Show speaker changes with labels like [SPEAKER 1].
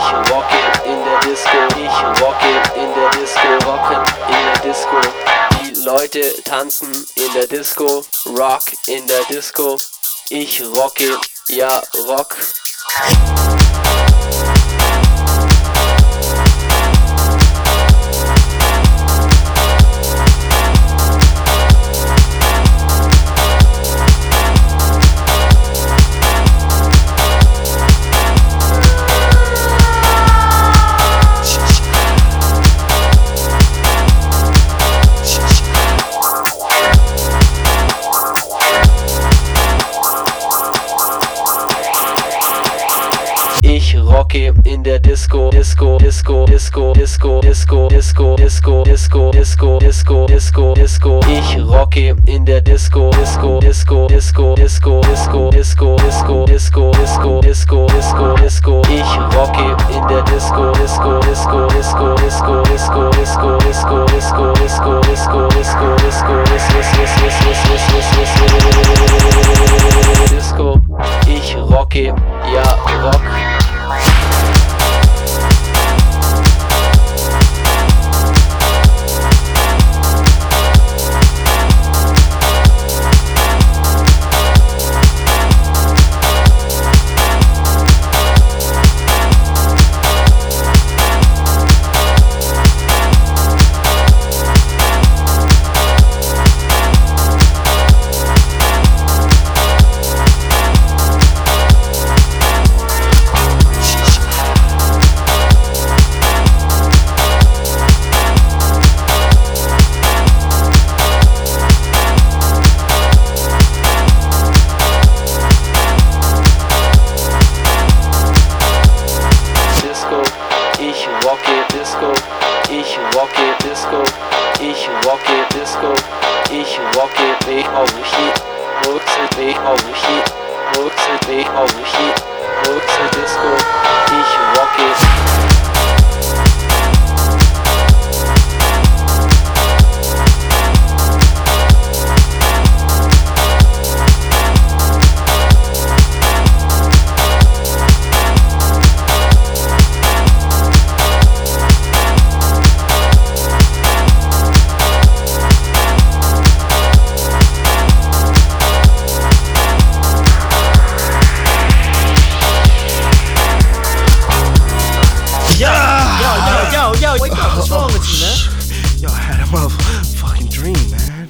[SPEAKER 1] Ich rocke in der Disco, ich rocke in der Disco, rocken in der Disco. Die Leute tanzen in der Disco, Rock in der Disco. Ich rocke, ja, Rock. Ich rocke in der Disco, Disco, Disco, Disco, Disco, Disco, Disco, Disco, Disco, Disco, Disco, Disco, Disco. Ich rocke in der Disco, Disco, Disco, Disco, Disco, Disco, Disco, Disco, Disco, Disco, Disco, Disco, Disco. Ich rocke in der Disco, Disco, Disco, Disco, Disco, Disco, Disco, Disco, Disco, Disco, Disco, Disco, Disco, Disco. Ich rocke, ja, Rock. Ich rocke Disco, ich rocke Disco, ich rocke Disco, ich rocke Weg auf Hit, Rückzeit Weg auf Hit, Rückzeit Weg auf Hit, Rückzeit Disco, ich rocke.
[SPEAKER 2] Yo, what's wrong with you, man?
[SPEAKER 3] Yo, I had a motherfucking dream, man.